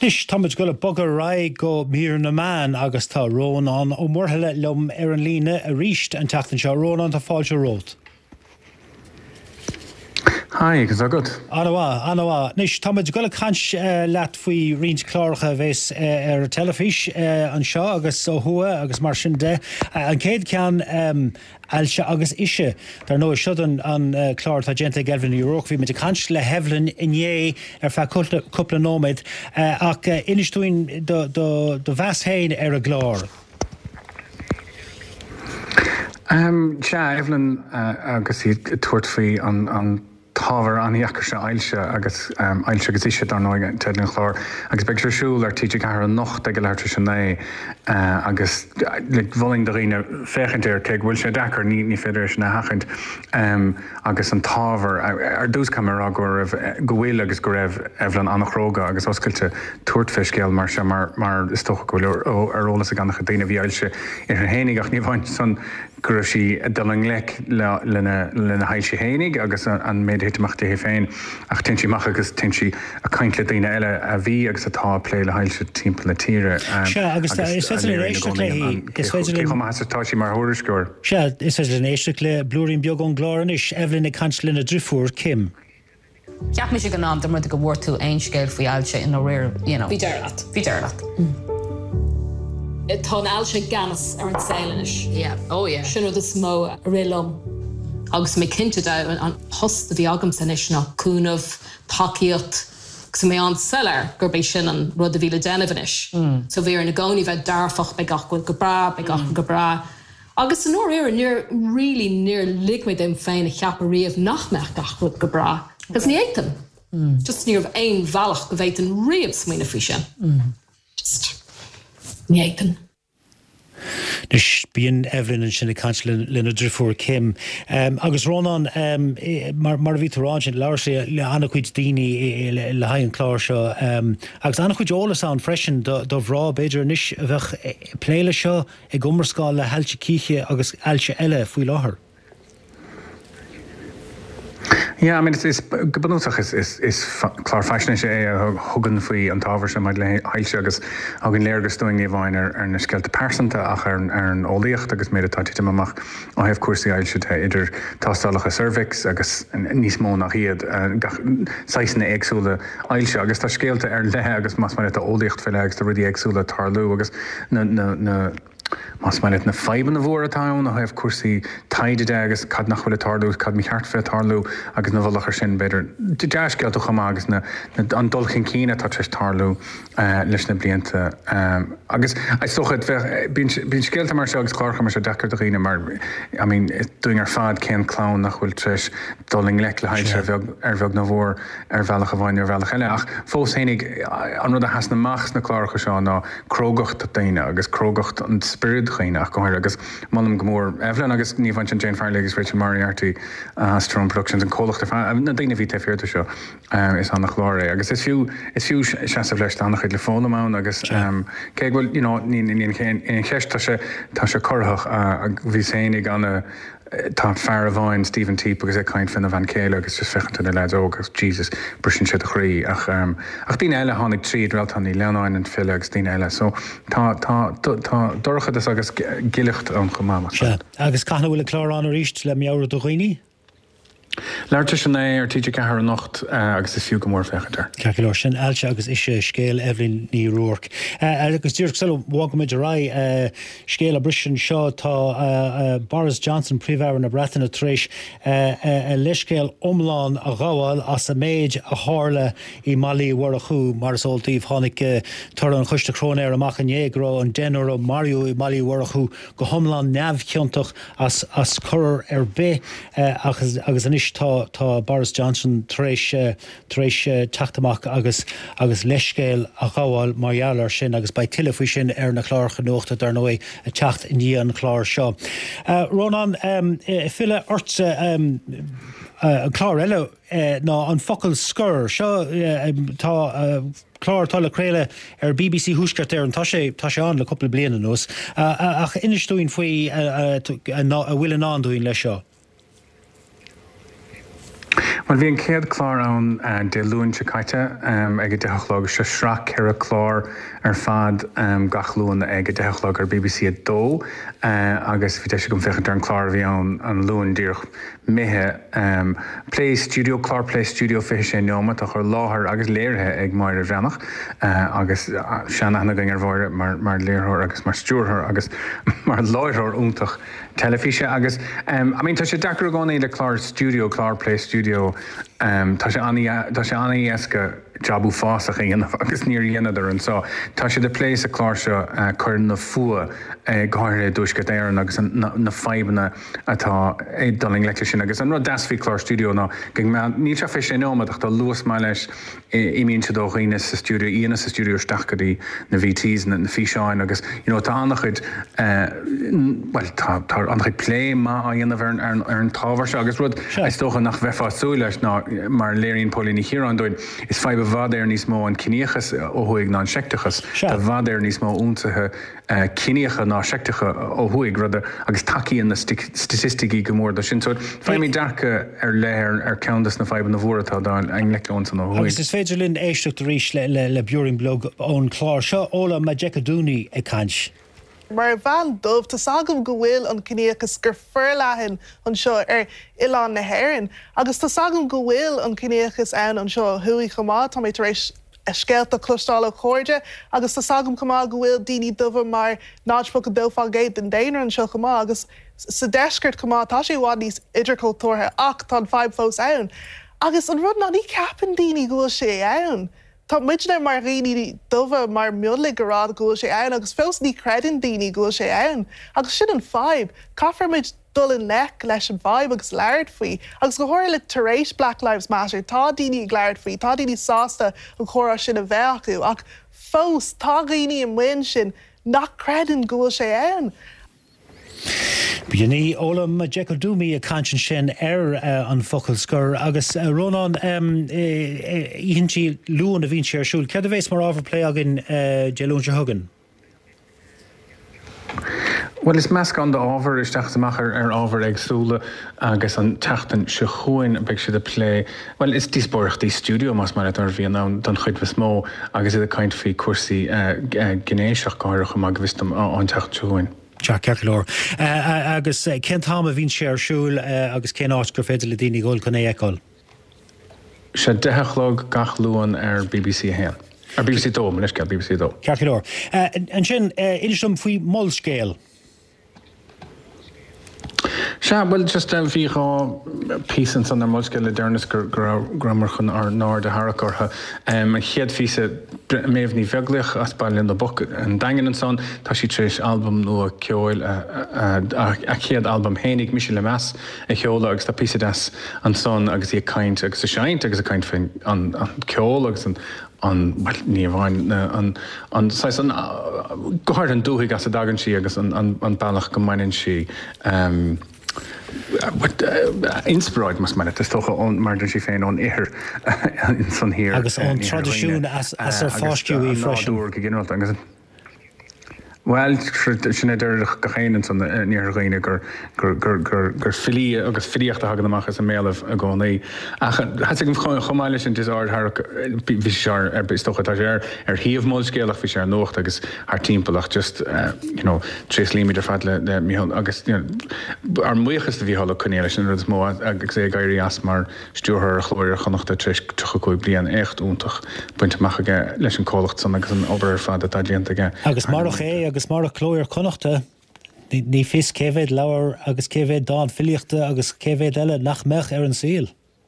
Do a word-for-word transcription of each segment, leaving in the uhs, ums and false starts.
Nis Thomas go bugger rai go mir na man agus tá rón an ó morthile lom ar an líne a ríist an tatan seo rón an tá fáilte rót. Hi, is that good? Anwa, Anwa. Nis Thomas go cans uh, lat faoi rint clárcha bheits uh, ar telefís uh, an seo agus ó hua agus mar sin de. Uh, an céad cean um, ailse agus isise dar nó siúdan an uh, clár tá gente gelvin í Róch bhí mit cans le heflin iné ar fe cúpla nóid uh, ach uh, inistúin do, do, do bheas hain ar a glár. Um, Tja, Evelyn uh, agus i tuairt faoi an, an tábhar an iachar se ailse agus um, ailse agus isise dar nóige tedlinn chlár agus beag siúil ar tíide cahar an nocht ag leirte sin é uh, agus le bhling do riine féchant ar cé bhfuil sé dechar ní ní féidir sin na hachant um, agus an tábhar ar dús camera go raibh go bhfuil agus go raibh Evelyn annachróga agus oscailte tuairt feiscéal mar se mar mar is tócha go bhfuil arolalas a ganach a daine bhí ailse ar an hénig ach ní bhaint san gur sí dalang lec lena hailse hénig agus an méid hitteachta hé féin ach tin sí mach agus tin sí a caiintle daine eile a bhí agus atá plé le hailse timp na tíre. Se agus is féidir an éiste lé is féidir an hasatá sí mar thuiriscúir. Se is féidir an éiste lé blúirín beag an gláran is Evelyn na canslin a drifúr Kim. Ceap mé sé go ná mar go bhór tú ein scéil faoi ailse in a réir, you know. Bhí dearlat. Bhí dearlat. Tá ailse ganas ar an saoilenis. Yeah. Oh yeah. Sin rud is mó a rélumm. Agus mé cinnte da an hosta bhí agam san is ná cúnamh, takeíocht, gus mé an seller gur bé sin an rud a bhíle denmhanis. Mm. So bhí ar na gcónaí bheith darfach be gachfuil go bra, be gach go bra. Agus an nóir ar níor really níor ligmid im féin a cheappa riamh nach meach gachfuil go bra. Gus ní éitan. Mm. Just níor bh aon bhealach go bhéit an riamh smína fao sin. Mm. Just ní éitan. Nis bíon Evelyn an sinna cans lena drifúr Kim. Um, agus Rónan, um, mar, mar bhí rán sin leir sé le annachcuid daoine le, le haon clár seo. Um, agus annachcuid ólas an freisin do, do bhrá beidir nis a bheith pléile seo ag ummerscáil le heilte cíche agus ailse eile faoi láthair. Yeah, I mean, it's, it's Gabonúsach is, is, is clár fashion sé é thugan faoi an tábhar sem maid le hailse agus agin léirgus doing ní bhain ar ar na sceilte persanta ach ar ar an ólaíocht agus méad atá títe amach á hebh cuasaí ailse the idir tástálacha cervix agus níos mó nach iad saisna éagsúla ailse agus tá scéalta ar lethe agus mas mar a ólaíocht fé agus tá rudí éagsúla tarlú agus na na na Mas man het na feiban na bhór atáin a haibh cuasaí taide agus cad nach bhfuil tarlú, cad mi cheart fé tarlú agus na bhlachar sin beidir de deasceilta chumá agus na an dulchin cíine tá treis tarlú leis na blianta. Agus sochad bín scéalta mar se agus chlácha mar se dechar do riine mar I mean, doing ar fad cén clán nach bhfuil treis doling le le hailse ar bheag na bhór ar bhealach a bhain ar bhealach eile ach fós hénig an rud a has na machs na chlácha seo ná crógacht a daine agus crógacht an spirid chuoine ach gohair agus manam go mór Evelyn agus ní bhaint an Jane Farley agus Rachel Moriarty uh, Strong Productions an cólachta fan na daine bhí tefiirta seo um, is anna chláré agus is fiú is fiú seasa bhleis annach le fóna mán agus um, cé bhfuil you know ní ní in cheist tá sé tá sé corthach a bhí sénig anna tá fear a bháin Stephen Teep agus é caint fin a Van Céile agus just fechanta le leid ógus Jesus brisin siad a chrí ach um, ach dín eile tháinig tríd réaltaí leanáin an fiile agus dín eile so tá tá tá dorchad is agus gilicht an chumama. Agus cana bhfuil chlárán a ríist le meabhra do chuoine? Leirte sin é ar tíide cethar an nocht agus is fiú go mór fechaidir. Ceacair sin ailte agus isise scéal Evelyn ní Rourke. Agus dúirt sal bhágamid a rá scéal a brisin seo tá Boris Johnson príomhhar na Breataine tréis a leiscéal omláin a ghabháil as a méid a hála í Malí Warachú mar soltaíh tháinig tar an chuiste chrónéir amach an éagrá an denúir ó Mario í Malí Warachú go thomláin neamhcheantach as as chuir ar bé agus agus an Tá, tá Boris Johnson tréis tréis teachtamach agus agus leiscéal a ghabháil margheallar sin agus ba tiile sin ar na chláircha nuachta dar nó a teacht in ní an chláir seo. Uh, Rónan, um, fiile ort um, uh, chlár eile uh, ná an focail scur seo uh, tá uh, chlár tá le créile ar B B C thuisceart ar an tá sé tá sé an le coppla bliana nuas uh, ach inistúin faoi a bhfuil an anúin le seo. Well bhí an céad chlár ann de lúin se caite ag deachlog se sra ceir a chlár ar fad gach lúin ag deachlog ar B B C a dó agus bhí se go fechan ar an chlár bhí an an lúin díoch mithe Play Studio chlár Play Studio fi sé neoma a chur láthair agus léirthe ag mar a bhrenach agus seanna gang ar bhire mar mar léirthir agus mar stúrthir agus mar láithir úntaach telefíe agus um, I mean tá sé dachar gánaí le chlár Studio chlár Play Studio um, tá sé anna esca jobú fásach dhéanamh agus níor dhéanaidir an sá tá sé de pléis a chláir seo chuir na fua gáir dúisce éan agus na febanna atá é doling le sin agus an ru dasfií chlár Studio ná ní se fi sé nómad ach tá luas mai leis imíonn se dó riine sa stúdio íana sa stúdio stachadí na V Ts na fi seáin agus tá annachid well tá annachid plé má a dhéanamh ar an táhar se agus rud tócha nach bheitfáú leis ná mar léironn pólíní hirán dóid is fe bhd ar níos mó an cineachas óhuaig ná seictachas Tá bhd ar níos mó úntathe cineacha ná seictacha óhuaig rud agus takeíon na statisticí go mór sin so feimí dearcha ar léir ar ceantas na feban na bhórtá dá ein león san óhuaig. Agus is féidir linn éisteach ríis le buúrin blog ón chlár seo óla me Jecadúní ag cais. Mar bhean dubh tá sagam go bhfuil an cineachas gur fearlaithin an seo ar Oileán na hÉireann, agus tá sagam go bhfuil an cineachas ann an seo thuí chomá tá méid éis scéalta clústála cóide, agus tá sagam chomá go bhfuil daoine dubh mar náidfo go dófá géad den déanaar an seo chomá, agus sa deisceart chomá tá sé bhád níos idircultúrtha ach tá feib fós ann. Agus an rud ná ní ceapan daoine go sé ann. Tá muidne mar rií dubh mar miúla gorád go sé ann, agus fós ní credan daoine go sé ann. Agus sin an feib, caafar dul in lech leis an feib agus leir faoi, agus go háir le taréis Black Lives Matter, tá daoine ag leir faoi, tá daoine sásta an chóra sin a bheith acu, ach fós tá daoine an muin sin nach credan go sé ann. Bíoní óla me Jecadúní a caint sin ar an focail scur agus Rónán íhintí lúin a bhín sé arsúil. Cead a bhééis mar ábhar plé agin de lún se thugan? Well is meas gan de ábhar is teachtamachar ar ábhar agsúla agus an teachtain se chuin be si de plé. Well is díosbúirich tí studio mas mar ar bhí ná don chuid was mó agus iad a caiint fao cuasaí gnéiseach gáireach mag bhistam an techt chuin. Jack Cearlór. Agus cén táim a bhín sé arsúil agus cén áit gur féidir le daoine ggóil chun é eáil? Se deachlog gach lúan ar B B C hen. Ar B B C dó, leis ce B B C dó. Cearlór. An sin idirsom faoi moll scéal. Se bhfuil just an bhí písan san ar molsce le dearnas gur grammarchan ar náir de Haracórtha. An chiad físa méomhní bheaglaach as bailíonn na boc an dagan an son, tá sí tríéis album nó a ceoil a chiad album hénig Michel Lemas a cheola agus tá písa as an son agus í caint agus a seint agus a caint fin an ceol agus an an ní bhhain an gohair an dúthaigh as a dagan si agus an bailach go mainin si inspiráid mas mar is tócha ón mar sí féin ón ihir san hir. Agus an tradiisiún as ar fáisciú í freisin. agus Well sin idir go chéanaan san níor réine gur gur filí agus filíocht a hagan amachchas a méalah a gcónaí. Has go chomáile sin disáir bhí sear ar stocha sé ar híomh mód scéalach bhí sé ar nócht agus ar timpplaach just tríos líimiidir fad le agus ar muochas a bhí hála chunéile sin rud mó agus é gaiirí as mar stúrthir chlóir chunachta tríos tucha blian écht úntaach buinteach leis an cólacht san agus an obair fad a dadianta. Agus marach é agus mar a chlóir connachta ní fis céhéad leabhar agus céhéad dá filíochta agus céhéad eile nach mech ar an síl.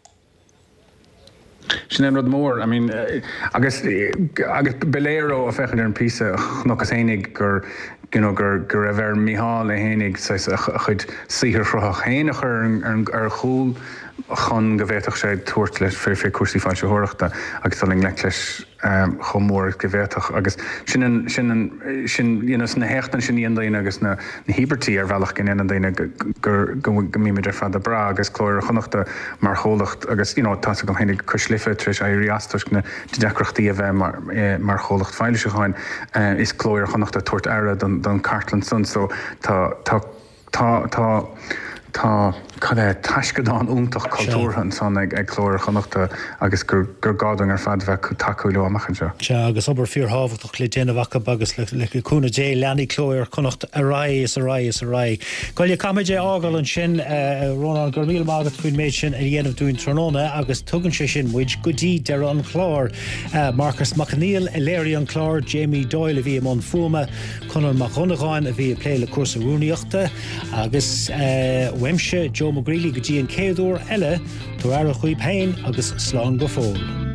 Sin an rud mór, I mean, agus agus beléiró a fechan ar an písa chnochas hénig gur gur gur a bhar míhall a hénig chud síthir chruthach héanach ar chúl chun go bhéach sé tuairt leis fé fé cuasaí fáil se thuireachta agus taling le leis chomór go bhéach agus sin sin na heachtain sin íon daine agus na híbertíí ar bhealach gin éana daine gur go míimiidir fad a bra agus chlóir chunachta mar cholacht agus tá go hénig coslifa tríéis éiríastas na decrochtaí a bheith mar cholacht fáile se cháin is chlóir chunachta tuairt aire don cartlan sun so tá tá tá tá Cad é taiscedáin úntaach cultúrthan san ag ag chlóir chunachta agus gur gur gádan ar fad bheith takeúile amachchan seo. Se agus obair fíor hábhaach le déanamh agus le cúna dé leanaí chlóir chunacht a rá is a rá is a rá. Coile caiide ágal an sin Rónán gur míle mágad faoin méid sin a dhéanamh dún tróna agus tugann sé sin muid godí de an chlár. Marcus McNeil a léirí an chlár, Jamie Doyle a bhí am an fuma, Conor McConaughey a bhí a plé le cuasa rúnaíochta agus weimse Joe McGreely go dtí an céadúr eile tú ar a chuoi pein agus slán go fóil.